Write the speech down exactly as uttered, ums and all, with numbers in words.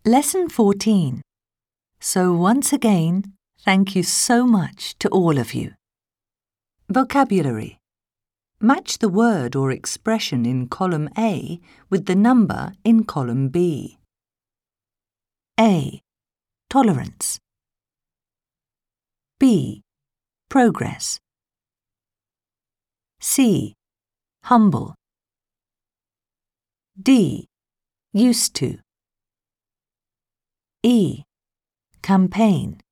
Lesson fourteen. So once again, thank you so much to all of you. Vocabulary. Match the word or expression in column A with the number in column B. A. Tolerance. B. Progress. C. Humble. D. Used to. E. Campaign.